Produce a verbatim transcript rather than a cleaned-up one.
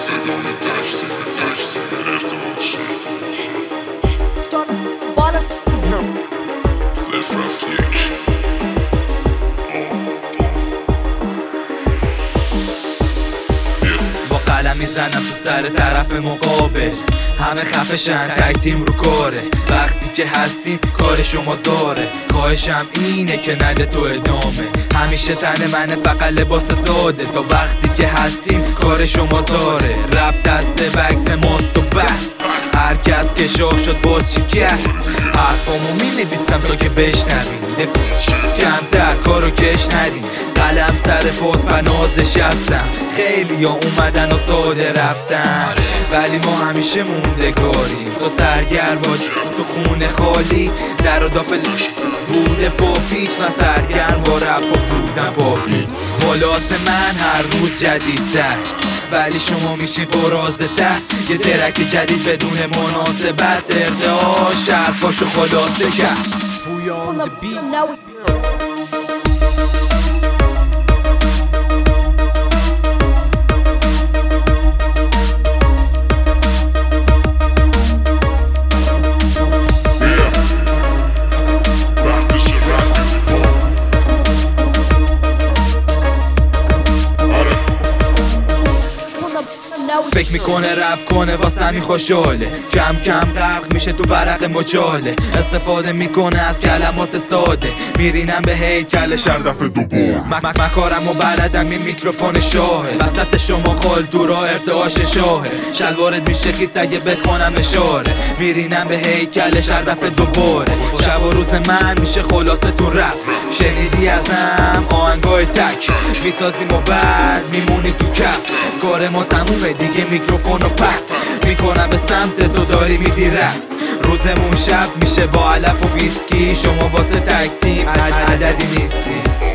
میزنم تو سر طرف مقابل، همه خفشن، تک تیم رو کاره. وقتی که هستیم کار شما زاره، خواهشم اینه که نده تو ادامه. همیشه تن منه فقط لباس ساده، تا وقتی که هستیم کار شما زاره. رپ دست بکس ماست و بس، هر کس که شاخ شد باز شکست. حرفامو می نویسم تا که بشنوین، کمتر کارو کش ندین. قلم سر پست بنازش هستم، خیلی ها اومدن و ساده رفتن، ولی ما همیشه موندگاریم. تو سرگرم با تو خونه خالی، در و دافل بوده با پیچ. من سرگرم با رپ و بودم با پیچ. خلاص من هر روز جدیدتر، ولی شما میشین برازه تر. یه ترک جدید بدون مناسبت، ارتعاش حرفاشو خلاصه کرد. فکر میکنه رپ کنه واسه همین خوشحاله، کم کم غرق میشه تو ورق مجاله. استفاده میکنه از کلمات ساده، میرینم به هیکل شر دفعه دوبار. من کارم و بلدم، این میکروفون شاهه، وسط شما خال دورا ارتعاش شاهه. شلوارت میشه خیس اگه بکنم اشاره، میرینم به هیکل شر دفعه دوباره. شب و روز من میشه خلاصه تو رپ، شنیدی ازم آهنگای تک، میسازیم و بعد میمونی تو کف. کار ما تمومه دیگه، میکروفون رو پرت میکنم به سمت تو، داری میدی رپ. روزمون شب میشه با علف و ویسکی، شما واسه تک تیم عددی نیستی.